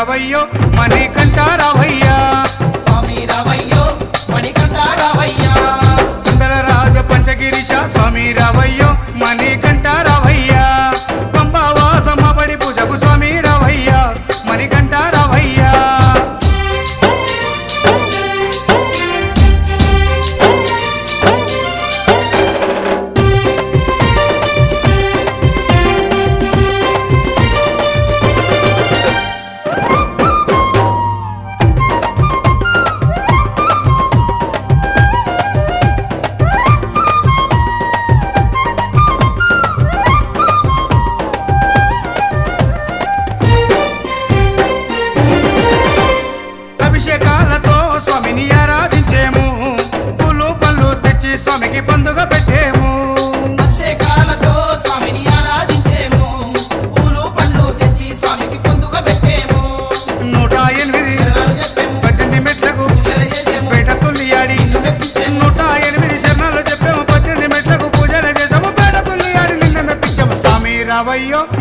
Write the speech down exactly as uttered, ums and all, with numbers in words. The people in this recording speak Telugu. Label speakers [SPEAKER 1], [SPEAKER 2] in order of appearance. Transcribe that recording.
[SPEAKER 1] రావయ్యో మణికంఠ రావయ్యా
[SPEAKER 2] స్వామి రావయ్యో మణికంఠ రావయ్యా
[SPEAKER 1] కుందల రాజ పంచగిరీశ స్వామి రావయ్యో మణికంఠ రావయ్యా పంబావాసమ బడి పూజకు స్వామి రావయ్యా మణికంఠ రావయ్యా అభిషేకాలతో స్వామిని ఆరాధించేము పూలు పళ్ళు తెచ్చి స్వామికి పండుగ పెట్టేము
[SPEAKER 2] అభిషేకాలతో స్వామిని ఆరాధించేము పూలు పండ్లు తెచ్చి స్వామికి పండుగ పెట్టేము
[SPEAKER 1] నూట ఎనిమిది పద్దెనిమిది మెట్లకు పేట తుల్లియాడి నూట ఎనిమిది శరణాలు చెప్పాము పద్దెనిమిది మెట్లకు పూజలు చేసాము పేట తుల్లియాడి నిన్న మెప్పించాము స్వామి రావయ్యో